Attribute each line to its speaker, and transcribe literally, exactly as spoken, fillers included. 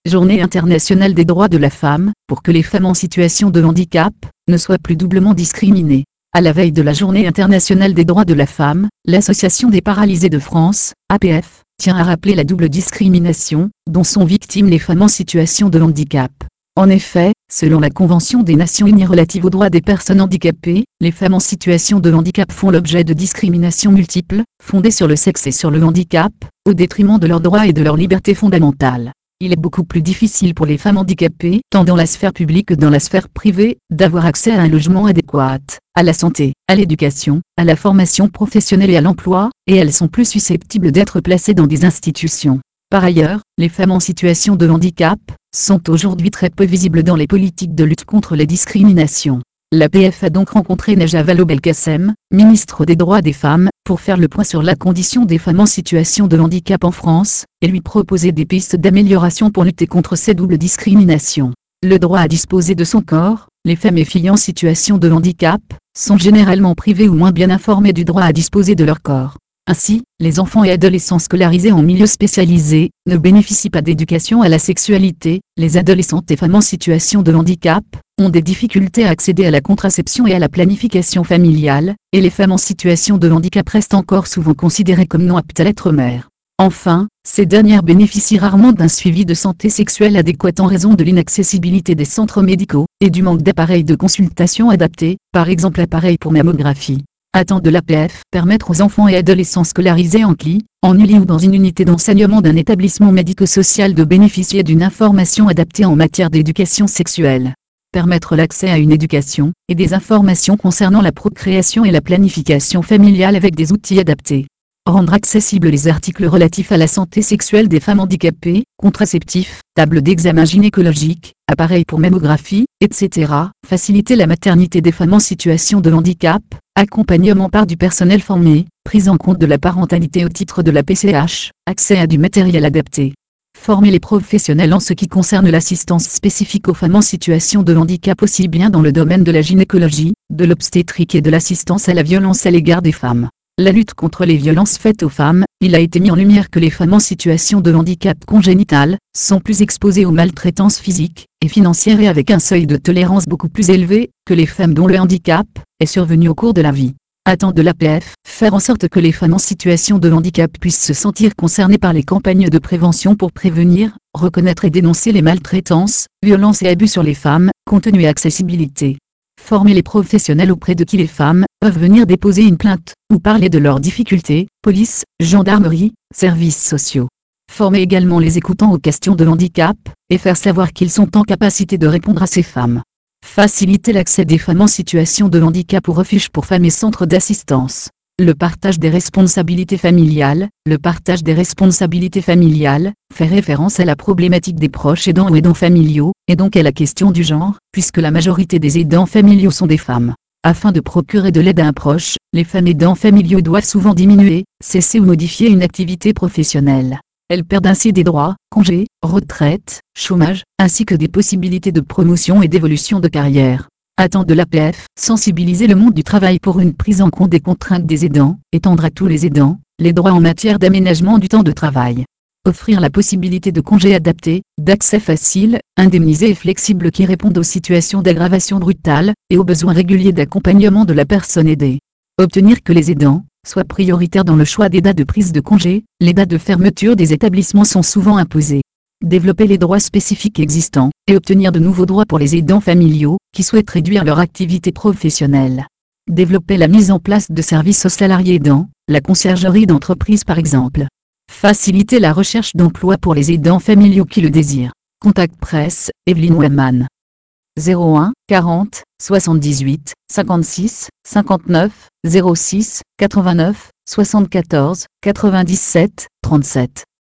Speaker 1: Journée internationale des droits de la femme, pour que les femmes en situation de handicap ne soient plus doublement discriminées. À la veille de la Journée internationale des droits de la femme, l'Association des paralysés de France, A P F, tient à rappeler la double discrimination dont sont victimes les femmes en situation de handicap. En effet, selon la Convention des Nations Unies relative aux droits des personnes handicapées, les femmes en situation de handicap font l'objet de discriminations multiples, fondées sur le sexe et sur le handicap, au détriment de leurs droits et de leurs libertés fondamentales. Il est beaucoup plus difficile pour les femmes handicapées, tant dans la sphère publique que dans la sphère privée, d'avoir accès à un logement adéquat, à la santé, à l'éducation, à la formation professionnelle et à l'emploi, et elles sont plus susceptibles d'être placées dans des institutions. Par ailleurs, les femmes en situation de handicap sont aujourd'hui très peu visibles dans les politiques de lutte contre les discriminations. L'A P F a donc rencontré Nejat Vallaud-Belkacem, ministre des Droits des Femmes, pour faire le point sur la condition des femmes en situation de handicap en France, et lui proposer des pistes d'amélioration pour lutter contre ces doubles discriminations. Le droit à disposer de son corps, les femmes et filles en situation de handicap, sont généralement privées ou moins bien informées du droit à disposer de leur corps. Ainsi, les enfants et adolescents scolarisés en milieu spécialisé ne bénéficient pas d'éducation à la sexualité, les adolescentes et femmes en situation de handicap ont des difficultés à accéder à la contraception et à la planification familiale, et les femmes en situation de handicap restent encore souvent considérées comme non aptes à être mères. Enfin, ces dernières bénéficient rarement d'un suivi de santé sexuelle adéquat en raison de l'inaccessibilité des centres médicaux, et du manque d'appareils de consultation adaptés, par exemple appareils pour mammographie. Attend de l'A P F permettre aux enfants et adolescents scolarisés en C L I, en U L I ou dans une unité d'enseignement d'un établissement médico-social de bénéficier d'une information adaptée en matière d'éducation sexuelle. Permettre l'accès à une éducation, et des informations concernant la procréation et la planification familiale avec des outils adaptés. Rendre accessibles les articles relatifs à la santé sexuelle des femmes handicapées, contraceptifs, tables d'examen gynécologique, appareils pour mammographie, et cetera. Faciliter la maternité des femmes en situation de handicap, accompagnement par du personnel formé, prise en compte de la parentalité au titre de la P C H, accès à du matériel adapté. Former les professionnels en ce qui concerne l'assistance spécifique aux femmes en situation de handicap aussi bien dans le domaine de la gynécologie, de l'obstétrique et de l'assistance à la violence à l'égard des femmes. La lutte contre les violences faites aux femmes, il a été mis en lumière que les femmes en situation de handicap congénital sont plus exposées aux maltraitances physiques et financières et avec un seuil de tolérance beaucoup plus élevé que les femmes dont le handicap est survenu au cours de la vie. Attend de l'A P F, faire en sorte que les femmes en situation de handicap puissent se sentir concernées par les campagnes de prévention pour prévenir, reconnaître et dénoncer les maltraitances, violences et abus sur les femmes, contenu et accessibilité. Former les professionnels auprès de qui les femmes peuvent venir déposer une plainte, ou parler de leurs difficultés, police, gendarmerie, services sociaux. Former également les écoutants aux questions de handicap, et faire savoir qu'ils sont en capacité de répondre à ces femmes. Faciliter l'accès des femmes en situation de handicap aux refuges pour femmes et centres d'assistance. Le partage des responsabilités familiales. Le partage des responsabilités familiales fait référence à la problématique des proches aidants ou aidants familiaux, et donc à la question du genre, puisque la majorité des aidants familiaux sont des femmes. Afin de procurer de l'aide à un proche, les femmes aidants familiaux doivent souvent diminuer, cesser ou modifier une activité professionnelle. Elles perdent ainsi des droits, congés, retraite, chômage, ainsi que des possibilités de promotion et d'évolution de carrière. Attend de l'A P F, sensibiliser le monde du travail pour une prise en compte des contraintes des aidants, étendre à tous les aidants les droits en matière d'aménagement du temps de travail. Offrir la possibilité de congés adaptés, d'accès facile, indemnisé et flexible qui répondent aux situations d'aggravation brutale, et aux besoins réguliers d'accompagnement de la personne aidée. Obtenir que les aidants soient prioritaires dans le choix des dates de prise de congés, les dates de fermeture des établissements sont souvent imposées. Développer les droits spécifiques existants, et obtenir de nouveaux droits pour les aidants familiaux, qui souhaitent réduire leur activité professionnelle. Développer la mise en place de services aux salariés aidants, la conciergerie d'entreprise par exemple. Faciliter la recherche d'emploi pour les aidants familiaux qui le désirent. Contact presse, Evelyne Webman. zéro un, quarante, soixante-dix-huit, cinquante-six, cinquante-neuf, zéro six, quatre-vingt-neuf, soixante-quatorze, quatre-vingt-dix-sept, trente-sept.